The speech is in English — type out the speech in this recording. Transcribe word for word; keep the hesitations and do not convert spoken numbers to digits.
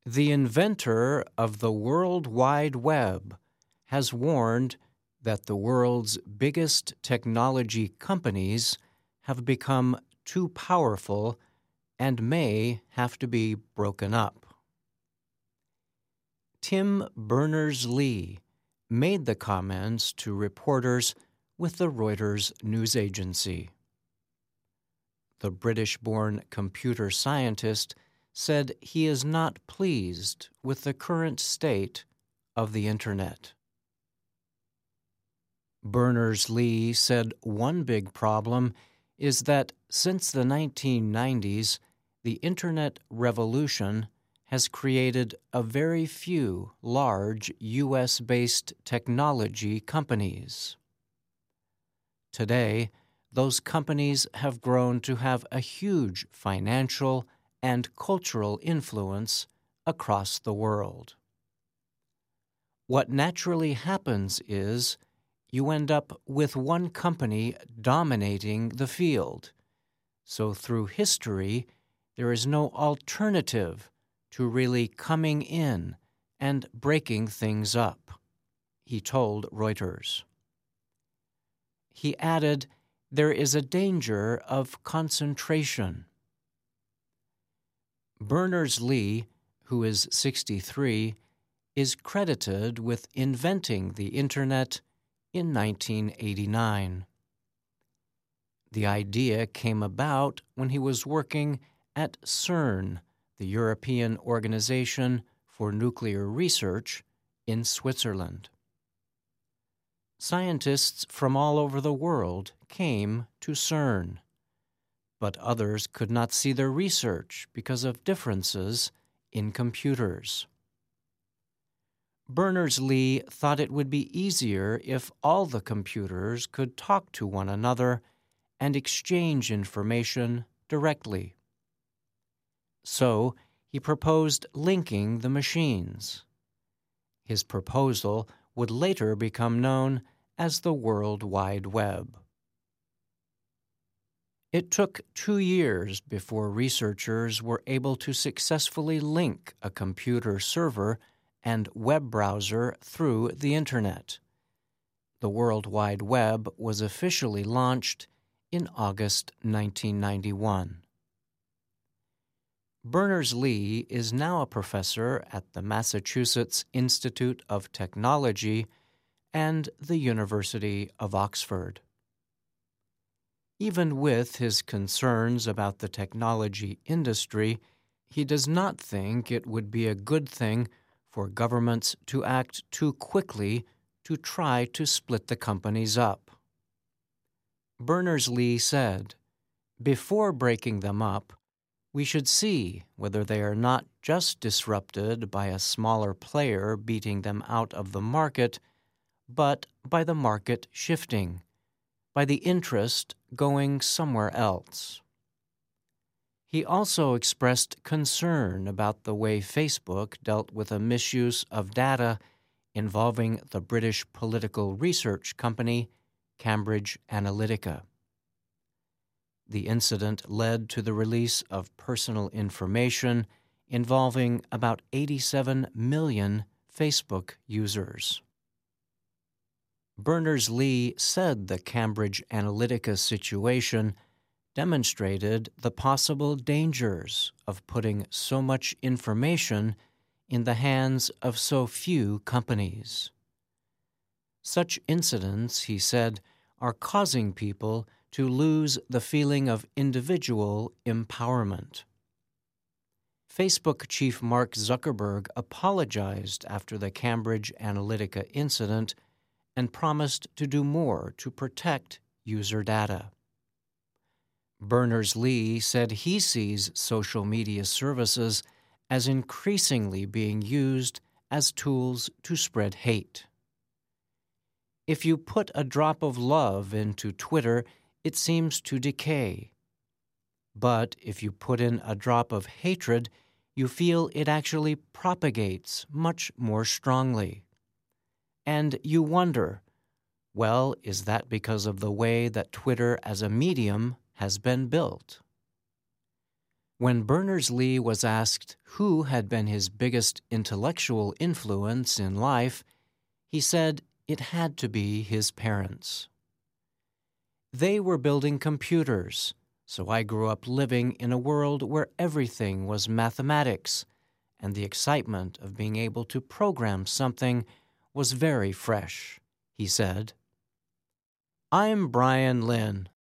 The inventor of the World Wide Web has warned that the world's biggest technology companies have become too powerful and may have to be broken up. Tim Berners-Lee made the comments to reporters with the Reuters news agency. The British-born computer scientist said he is not pleased with the current state of the Internet. Berners-Lee said one big problem is that since the nineteen nineties, the Internet revolution has created a very few large U S-based technology companies. Today, those companies have grown to have a huge financial and cultural influence across the world. What naturally happens is you end up with one company dominating the field. So through history, there is no alternative to really coming in and breaking things up, he told Reuters. He added, there is a danger of concentration. Berners-Lee, who is sixty-three, is credited with inventing the Internet in nineteen eighty-nine. The idea came about when he was working at CERN, the European Organization for Nuclear Research, in Switzerland. Scientists from all over the world came to CERN, but others could not see their research because of differences in computers. Berners-Lee thought it would be easier if all the computers could talk to one another and exchange information directly. So he proposed linking the machines. His proposal would later become known as the World Wide Web. It took two years before researchers were able to successfully link a computer server and web browser through the Internet. The World Wide Web was officially launched in August nineteen ninety-one. Berners-Lee is now a professor at the Massachusetts Institute of Technology and the University of Oxford. Even with his concerns about the technology industry, he does not think it would be a good thing for governments to act too quickly to try to split the companies up. Berners-Lee said, "Before breaking them up, we should see whether they are not just disrupted by a smaller player beating them out of the market, but by the market shifting, by the interest going somewhere else." He also expressed concern about the way Facebook dealt with a misuse of data involving the British political research company Cambridge Analytica. The incident led to the release of personal information involving about eighty-seven million Facebook users. Berners-Lee said the Cambridge Analytica situation demonstrated the possible dangers of putting so much information in the hands of so few companies. Such incidents, he said, are causing people to lose the feeling of individual empowerment. Facebook chief Mark Zuckerberg apologized after the Cambridge Analytica incident and promised to do more to protect user data. Berners-Lee said he sees social media services as increasingly being used as tools to spread hate. If you put a drop of love into Twitter, it seems to decay. But if you put in a drop of hatred, you feel it actually propagates much more strongly. And you wonder, well, is that because of the way that Twitter as a medium has been built? When Berners-Lee was asked who had been his biggest intellectual influence in life, he said it had to be his parents. They were building computers, so I grew up living in a world where everything was mathematics, and the excitement of being able to program something was very fresh, he said. I'm Brian Lynn.